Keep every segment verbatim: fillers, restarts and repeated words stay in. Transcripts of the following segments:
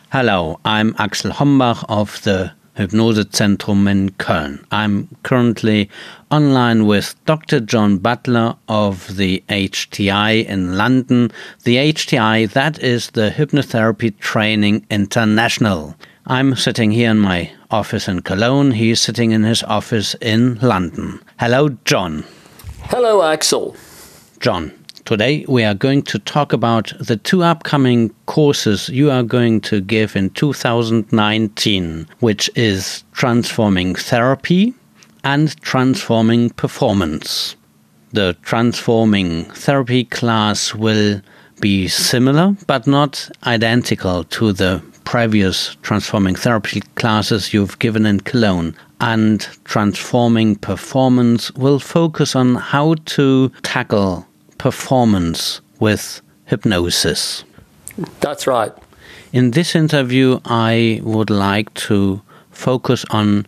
Hello, I'm Axel Hombach of the Hypnosezentrum in Köln. I'm currently online with Doctor John Butler of the H T I in London. The H T I, that is the Hypnotherapy Training International. I'm sitting here in my office in Cologne. He's sitting in his office in London. Hello, John. Hello, Axel. John, today we are going to talk about the two upcoming courses you are going to give in two thousand nineteen, which is Transforming Therapy and Transforming Performance. The Transforming Therapy class will be similar but not identical to the previous Transforming Therapy classes you've given in Cologne. And Transforming Performance will focus on how to tackle performance with hypnosis. That's right. In this interview, I would like to focus on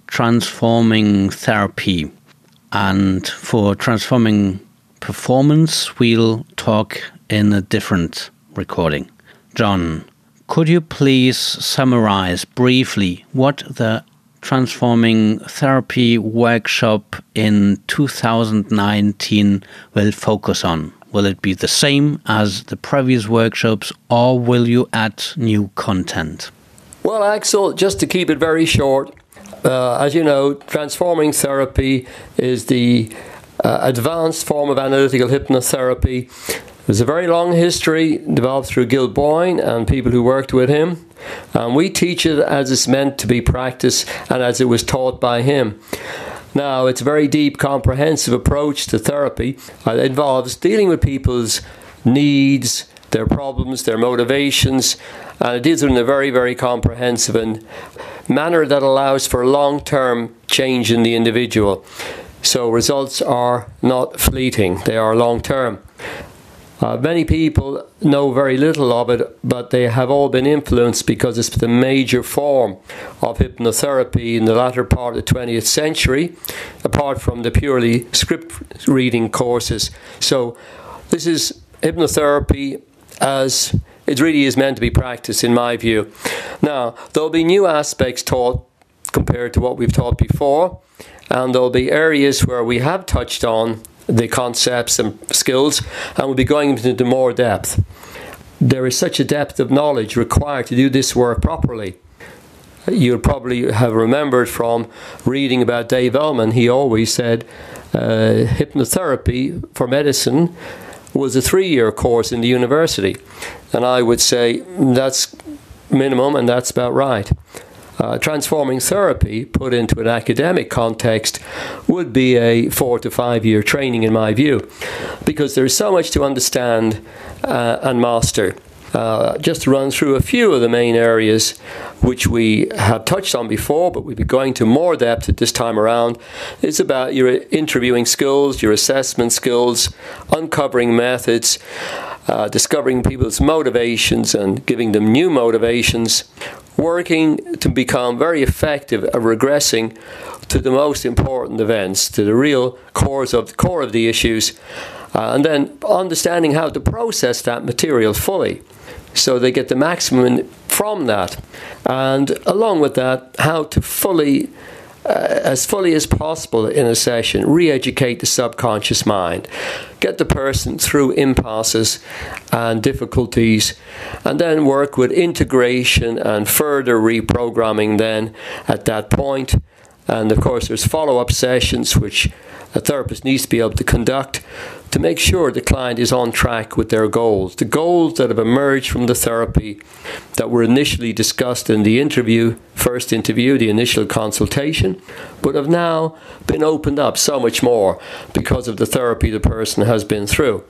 transforming therapy. And for transforming performance, we'll talk in a different recording. John, could you please summarize briefly what the Transforming Therapy workshop in two thousand nineteen will focus on? Will it be the same as the previous workshops, or will you add new content? Well, Axel, just to keep it very short, uh, as you know, Transforming Therapy is the uh, advanced form of analytical hypnotherapy. There's a very long history developed through Gil Boyne and people who worked with him. And we teach it as it's meant to be practiced and as it was taught by him. Now, it's a very deep, comprehensive approach to therapy. It involves dealing with people's needs, their problems, their motivations, and it deals with it in a very, very comprehensive and manner that allows for long-term change in the individual. So results are not fleeting, they are long-term. Uh, many people know very little of it, but they have all been influenced because it's the major form of hypnotherapy in the latter part of the twentieth century, apart from the purely script reading courses. So this is hypnotherapy as it really is meant to be practiced, in my view. Now, there'll be new aspects taught compared to what we've taught before, and there'll be areas where we have touched on the concepts and skills, and we'll be going into more depth. There is such a depth of knowledge required to do this work properly. You'll probably have remembered from reading about Dave Ellman, he always said uh, hypnotherapy for medicine was a three-year course in the university. And I would say that's minimum, and that's about right. Uh, transforming therapy, put into an academic context, would be a four to five year training in my view, because there's so much to understand uh, and master. Uh, just to run through a few of the main areas which we have touched on before, but we'll be going to more depth at this time around. It's about your interviewing skills, your assessment skills, uncovering methods, uh, discovering people's motivations and giving them new motivations, working to become very effective at regressing to the most important events, to the real cores of, core of the issues, uh, and then understanding how to process that material fully so they get the maximum from that. And along with that, how to fully, uh, as fully as possible in a session, re-educate the subconscious mind, get the person through impasses and difficulties, and then work with integration and further reprogramming then at that point. And of course there's follow-up sessions which a therapist needs to be able to conduct to make sure the client is on track with their goals. The goals that have emerged from the therapy that were initially discussed in the interview, first interview, the initial consultation, but have now been opened up so much more because of the therapy the person has been through.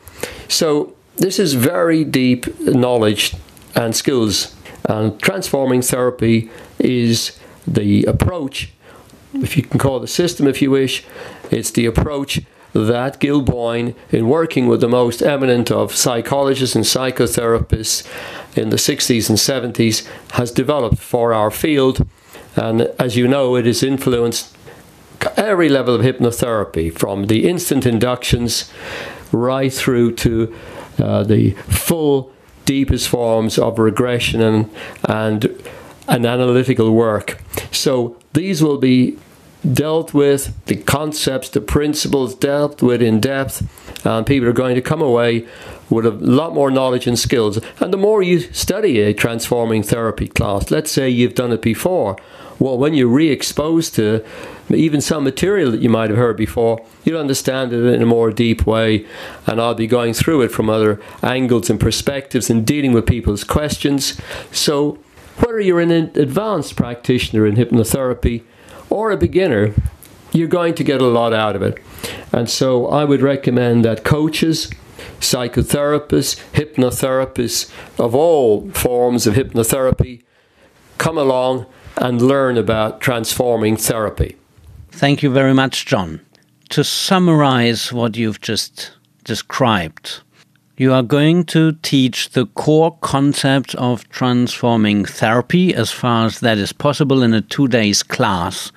So this is very deep knowledge and skills. And transforming therapy is the approach, if you can call it a system if you wish. It's the approach that Gil Boyne, in working with the most eminent of psychologists and psychotherapists in the sixties and seventies, has developed for our field. And as you know, it has influenced every level of hypnotherapy, from the instant inductions right through to uh, the full deepest forms of regression and, and, and analytical work. So these will be dealt with, the concepts, the principles dealt with in depth, and people are going to come away with a lot more knowledge and skills. And the more you study a transforming therapy class, let's say you've done it before, well, when you're re-exposed to even some material that you might have heard before, you'll understand it in a more deep way, and I'll be going through it from other angles and perspectives and dealing with people's questions. So whether you're an advanced practitioner in hypnotherapy or a beginner, you're going to get a lot out of it. And so I would recommend that coaches, psychotherapists, hypnotherapists of all forms of hypnotherapy come along and learn about transforming therapy. Thank you very much, John. To summarize what you've just described, you are going to teach the core concept of transforming therapy as far as that is possible in a two days class.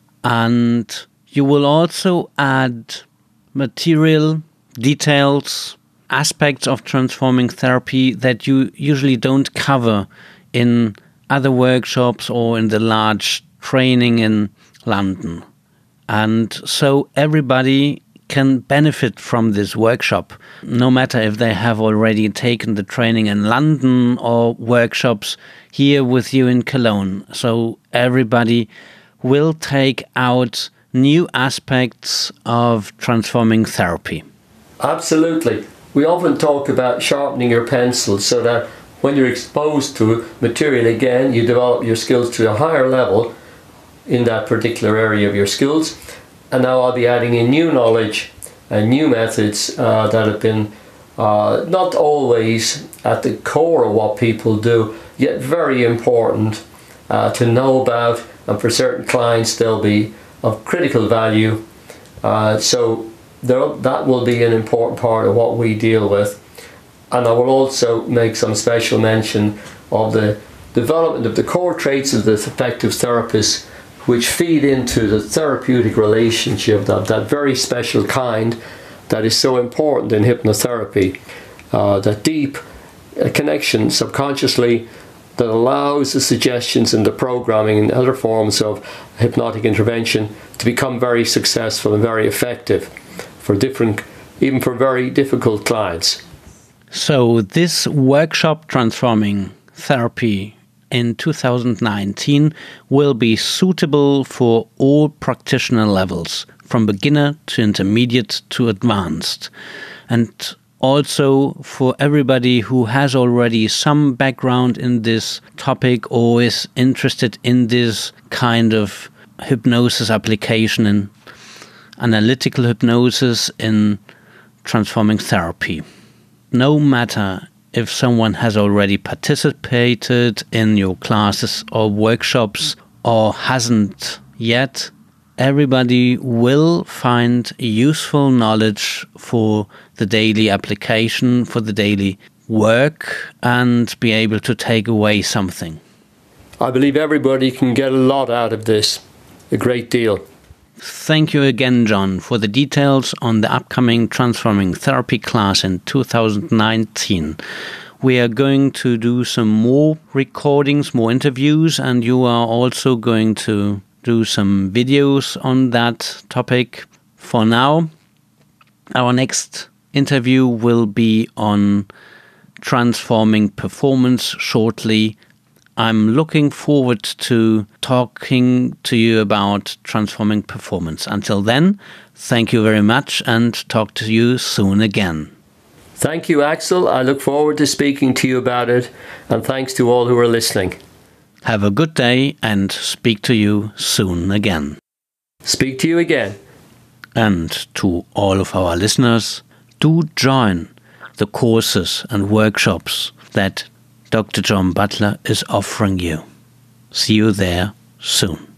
And you will also add material, details, aspects of transforming therapy that you usually don't cover in other workshops or in the large training in London. And so everybody can benefit from this workshop, no matter if they have already taken the training in London or workshops here with you in Cologne. So everybody will take out new aspects of transforming therapy. Absolutely. We often talk about sharpening your pencil so that when you're exposed to material again, you develop your skills to a higher level in that particular area of your skills. And now I'll be adding in new knowledge and new methods uh, that have been uh, not always at the core of what people do, yet very important uh, to know about, and for certain clients they'll be of critical value. Uh, so there, that will be an important part of what we deal with. And I will also make some special mention of the development of the core traits of the effective therapist, which feed into the therapeutic relationship of that very special kind that is so important in hypnotherapy. Uh, that deep uh, connection subconsciously that allows the suggestions and the programming and other forms of hypnotic intervention to become very successful and very effective for different, even for very difficult clients. So this workshop, Transforming Therapy, in two thousand nineteen will be suitable for all practitioner levels, from beginner to intermediate to advanced, and also for everybody who has already some background in this topic or is interested in this kind of hypnosis application in analytical hypnosis in transforming therapy. No matter if someone has already participated in your classes or workshops or hasn't yet, everybody will find useful knowledge for the daily application, for the daily work, and be able to take away something. I believe everybody can get a lot out of this, a great deal. Thank you again, John, for the details on the upcoming Transforming Therapy class in two thousand nineteen. We are going to do some more recordings, more interviews, and you are also going to do some videos on that topic. For now, our next interview will be on transforming performance shortly. I'm looking forward to talking to you about transforming performance. Until then, thank you very much and talk to you soon again. Thank you, Axel. I look forward to speaking to you about it, and thanks to all who are listening. Have a good day and speak to you soon again. Speak to you again. And to all of our listeners, do join the courses and workshops that Doctor John Butler is offering you. See you there soon.